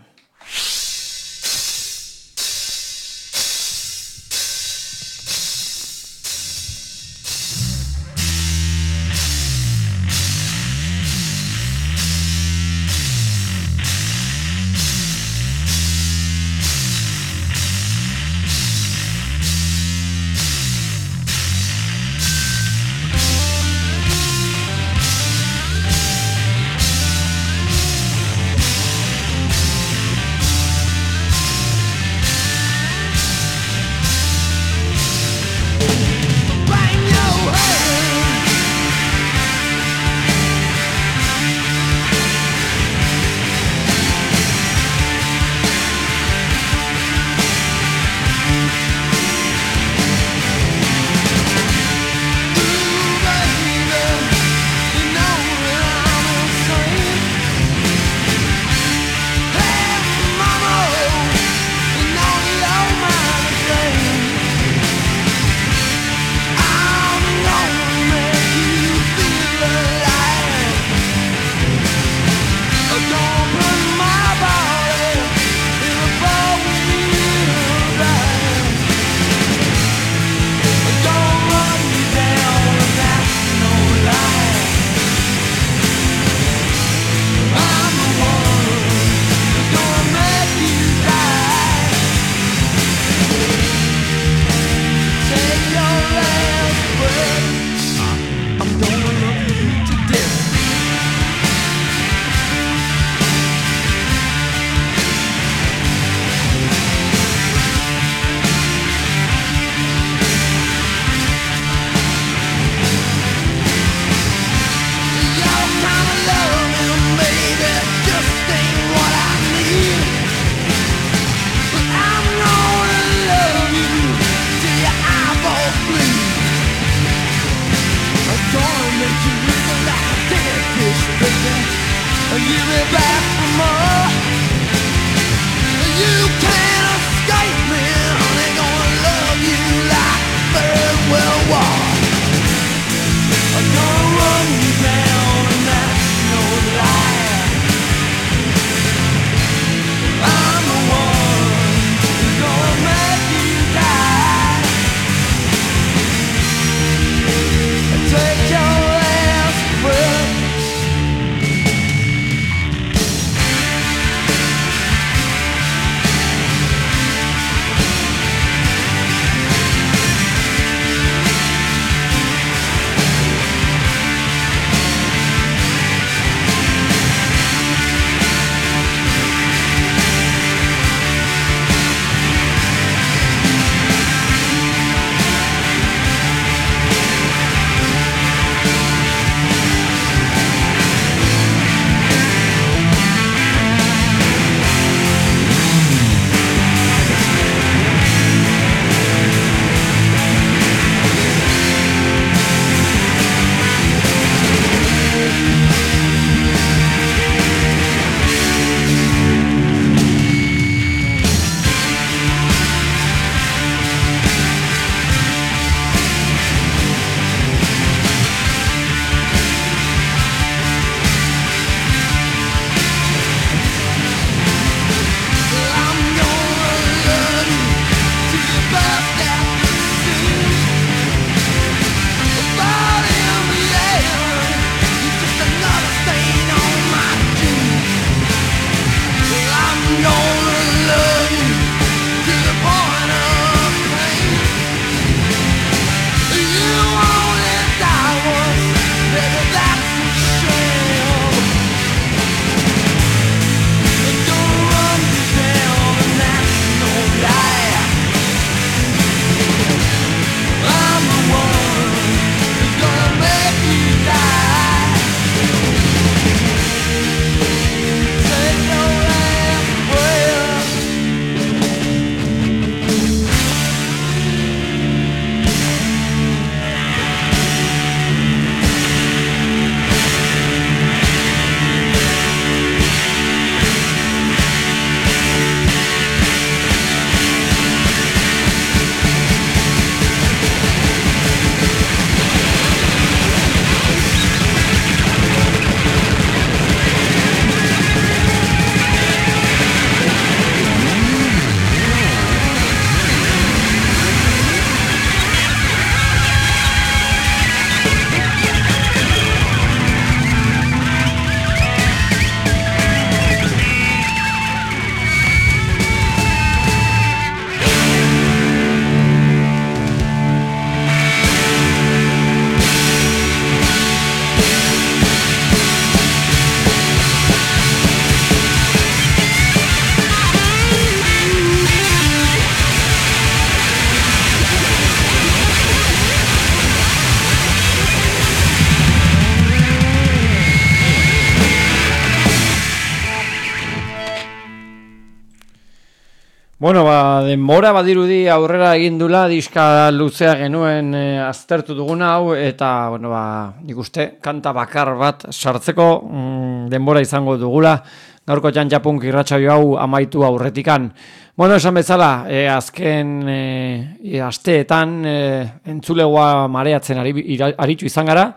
Bueno, denbora badirudi aurrera egin dula, diska luzea genuen aztertu duguna hau, eta, bueno, nik uste, kanta bakar bat sartzeko denbora izango dugula, gaurko Jantja.punk irratsaio hau amaitu aurretikan. Bueno, esan bezala, azken asteetan entzulegoa mareatzen aritu izan gara,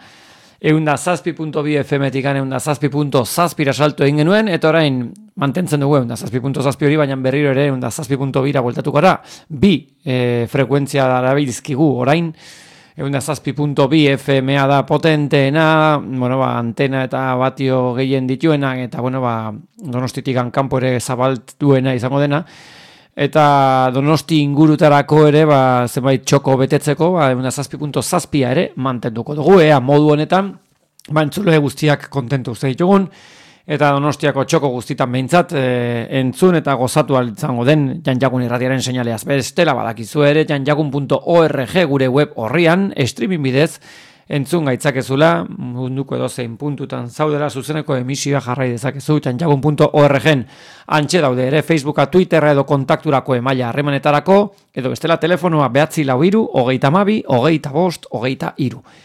107.2 FM-tikan 107.7 salto egin genuen, eta orain mantentzen dugu 107.7 hori, baina berriro ere 107.2 bueltatu gara, bi frekuentzia darabilzkigu orain, 107.2 FM-a da potenteena, bueno, antena eta batio gehien dituenak, eta bueno, Donostitikan kanpo ere zabaltuena izango dena, eta Donosti ingurutarako ere zenbait txoko betetzeko 107.7 ere mantenduko dugu, modu honetan entzule guztiak kontentu uste ditugun, eta Donostiako txoko guztitan behintzat entzun eta gozatu izango den Jantjakun irratiaren seinaleaz. Bestela badakizu ere jantjakun.org gure web horrian streaming bidez entzun gaitzakezula, munduko edozein puntutan zaudela zuzeneko emisioa jarrai dezakezu jantjakun.org-en. Antxe daude ere Facebooka, Twitterra edo kontakturako emaila harremanetarako, edo bestela telefonoa 943 22 25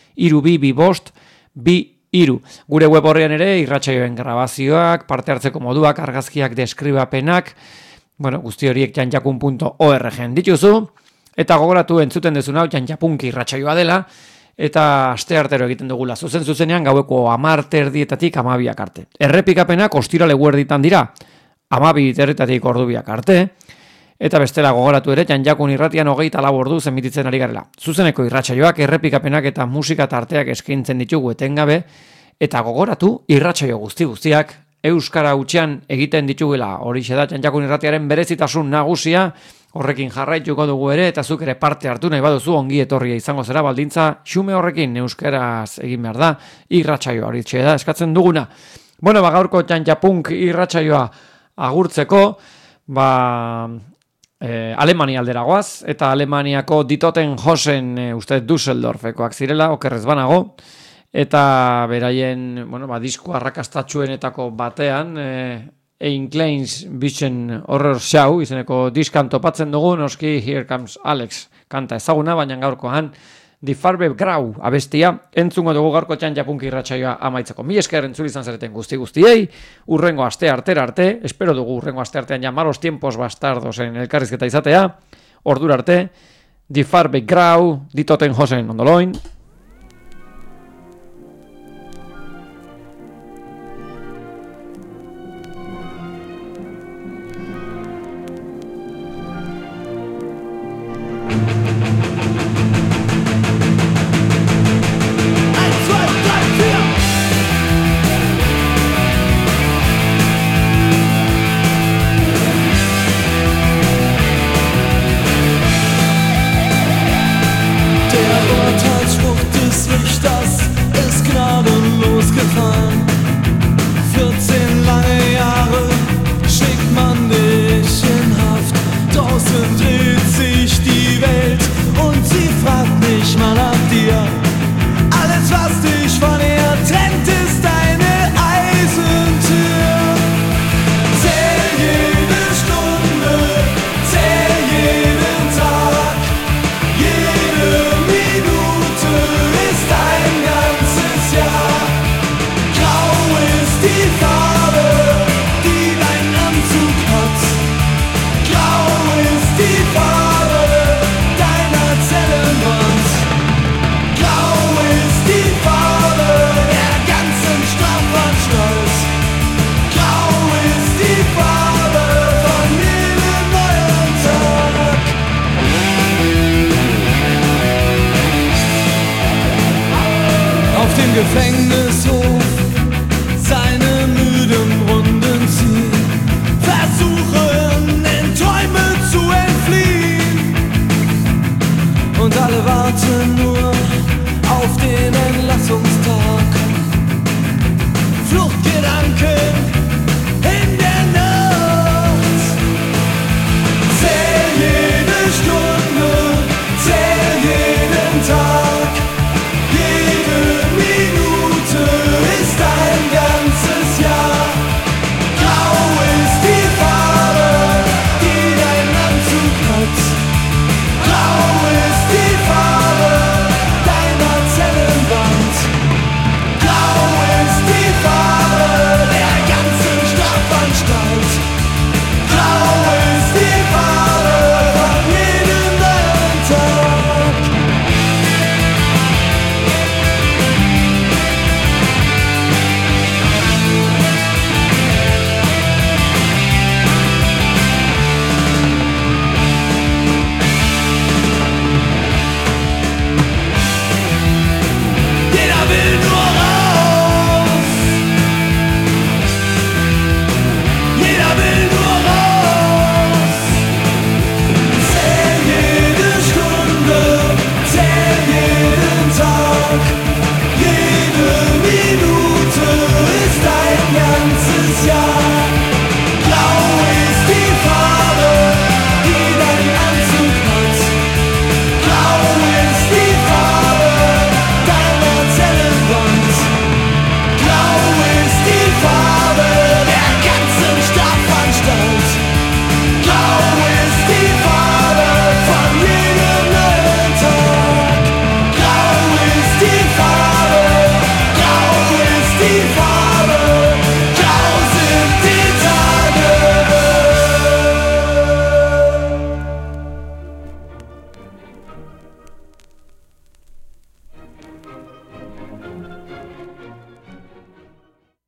23. 2 Gure web horrean ere irratsaioen grabazioak, parte hartzeko moduak, argazkiak, deskribapenak, bueno, guzti horiek jantjakun.org-en dituzu, eta gogoratu entzuten dezun hau Jantja.punk irratsaioa dela, eta asteartero egiten dugula zuzenean gaueko 10:00 arte. Errepikapenak ostirale eguerditan dira, 12:00 ordubiak arte, eta bestela gogoratu ere Jantjakun irratian 24 orduz emititzen ari garela. Zuzeneko irratsaioak, errepikapenak eta musika tarteak eskaintzen ditugu etengabe, eta gogoratu irratsaio guztiak euskara hutsean egiten ditugula. Horixe da Jantjakun irratiaren berezitasun nagusia. Horrekin jarraituko dugu ere, eta zuk ere parte hartu nahi baduzu ongi etorria izango zera baldintza xume horrekin euskaraz egin behar da, irratsaioa horitxe da eskatzen duguna. Bueno, gaurko Jantja.punk irratsaioa agurtzeko, Alemania alderagoaz, eta Alemaniako Ditoten Hosen uste Düsseldorfekoak zirela, okerrez banago, eta beraien, disko arrakastatxuenetako batean, Ein Kleins Bisschen Horror Show izeneko diskan topatzen dugu, noski Here Comes Alex kanta ezaguna, baina gaurkoan Die Farbe Grau abestia entzungo dugu gaurko Jantja.punk irratsaioa amaitzeko. Mi esker entzule izan zareten guztiei, urrengo aste arte, espero dugu urrengo aste artean ja malos tiempos bastardos en elkarrizketa izatea, ordura arte, Die Farbe Grau, Ditoten Hosen ondoloin. Gefängnishof seine müden Runden ziehen, versuchen in Träume zu entfliehen, und alle warten nur auf den Entlassungstag. Fluchtgedanken